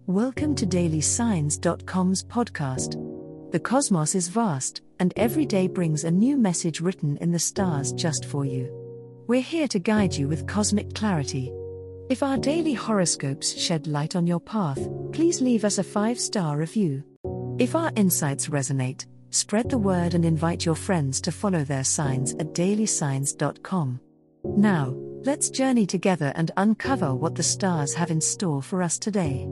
Welcome to DailySigns.com's podcast. The cosmos is vast, and every day brings a new message written in the stars just for you. We're here to guide you with cosmic clarity. If our daily horoscopes shed light on your path, please leave us a 5-star review. If our insights resonate, spread the word and invite your friends to follow their signs at DailySigns.com. Now, let's journey together and uncover what the stars have in store for us today.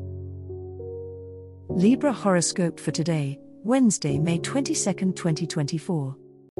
Libra horoscope for today, Wednesday, May 22, 2024.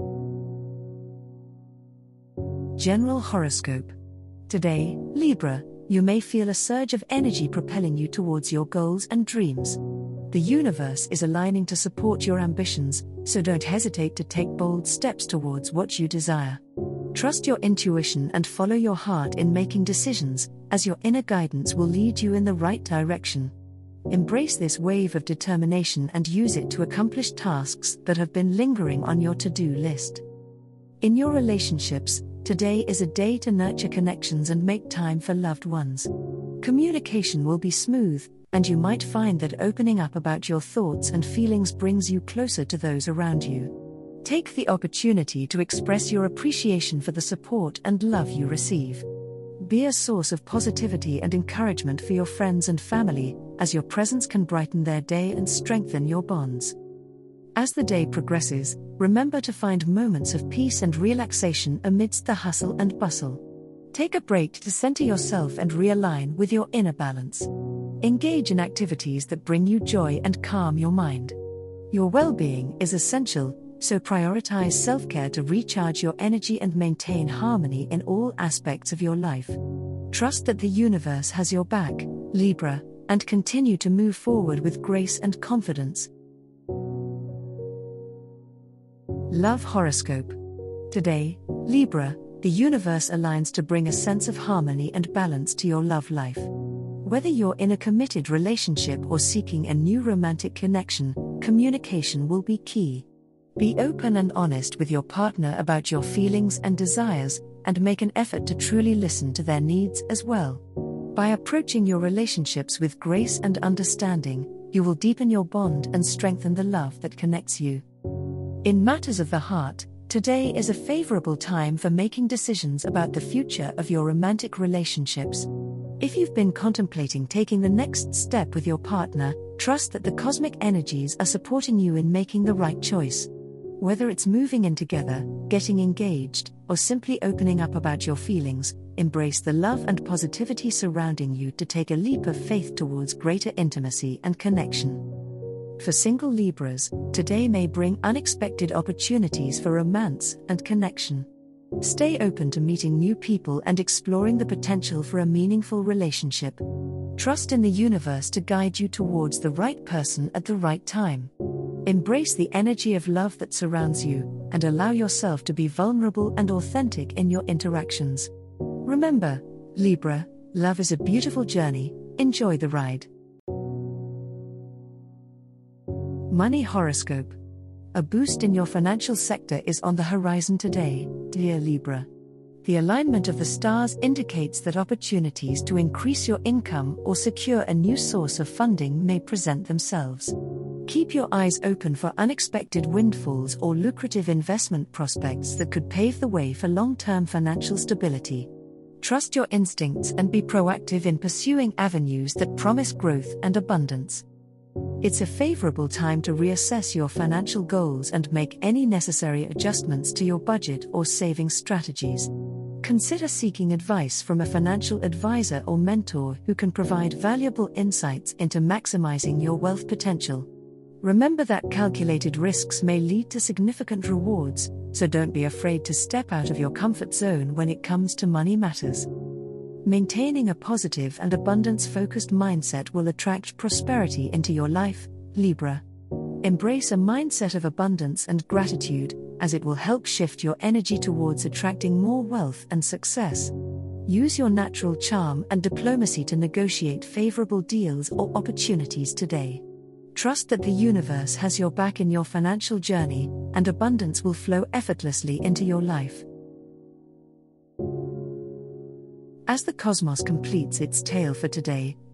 General horoscope. Today, Libra, you may feel a surge of energy propelling you towards your goals and dreams. The universe is aligning to support your ambitions, so don't hesitate to take bold steps towards what you desire. Trust your intuition and follow your heart in making decisions, as your inner guidance will lead you in the right direction. Embrace this wave of determination and use it to accomplish tasks that have been lingering on your to-do list. In your relationships, today is a day to nurture connections and make time for loved ones. Communication will be smooth, and you might find that opening up about your thoughts and feelings brings you closer to those around you. Take the opportunity to express your appreciation for the support and love you receive. Be a source of positivity and encouragement for your friends and family, as your presence can brighten their day and strengthen your bonds. As the day progresses, remember to find moments of peace and relaxation amidst the hustle and bustle. Take a break to center yourself and realign with your inner balance. Engage in activities that bring you joy and calm your mind. Your well-being is essential, so prioritize self-care to recharge your energy and maintain harmony in all aspects of your life. Trust that the universe has your back, Libra, and continue to move forward with grace and confidence. Love horoscope. Today, Libra, the universe aligns to bring a sense of harmony and balance to your love life. Whether you're in a committed relationship or seeking a new romantic connection, communication will be key. Be open and honest with your partner about your feelings and desires, and make an effort to truly listen to their needs as well. By approaching your relationships with grace and understanding, you will deepen your bond and strengthen the love that connects you. In matters of the heart, today is a favorable time for making decisions about the future of your romantic relationships. If you've been contemplating taking the next step with your partner, trust that the cosmic energies are supporting you in making the right choice. Whether it's moving in together, getting engaged, or simply opening up about your feelings, embrace the love and positivity surrounding you to take a leap of faith towards greater intimacy and connection. For single Libras, today may bring unexpected opportunities for romance and connection. Stay open to meeting new people and exploring the potential for a meaningful relationship. Trust in the universe to guide you towards the right person at the right time. Embrace the energy of love that surrounds you, and allow yourself to be vulnerable and authentic in your interactions. Remember, Libra, love is a beautiful journey, enjoy the ride. Money horoscope. A boost in your financial sector is on the horizon today, dear Libra. The alignment of the stars indicates that opportunities to increase your income or secure a new source of funding may present themselves. Keep your eyes open for unexpected windfalls or lucrative investment prospects that could pave the way for long-term financial stability. Trust your instincts and be proactive in pursuing avenues that promise growth and abundance. It's a favorable time to reassess your financial goals and make any necessary adjustments to your budget or saving strategies. Consider seeking advice from a financial advisor or mentor who can provide valuable insights into maximizing your wealth potential. Remember that calculated risks may lead to significant rewards, so don't be afraid to step out of your comfort zone when it comes to money matters. Maintaining a positive and abundance-focused mindset will attract prosperity into your life, Libra. Embrace a mindset of abundance and gratitude, as it will help shift your energy towards attracting more wealth and success. Use your natural charm and diplomacy to negotiate favorable deals or opportunities today. Trust that the universe has your back in your financial journey, and abundance will flow effortlessly into your life. As the cosmos completes its tale for today,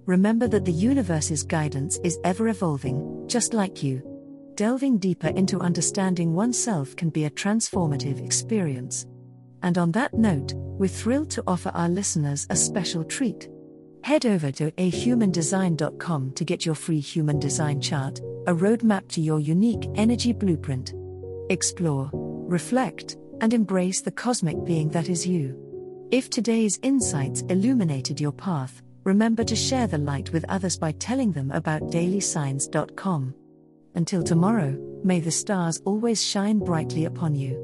Remember that the universe's guidance is ever evolving, just like you. Delving deeper into understanding oneself can be a transformative experience. And on that note, we're thrilled to offer our listeners a special treat. Head over to ahumandesign.com to get your free human design chart, a roadmap to your unique energy blueprint. Explore, reflect, and embrace the cosmic being that is you. If today's insights illuminated your path, remember to share the light with others by telling them about dailysigns.com. Until tomorrow, may the stars always shine brightly upon you.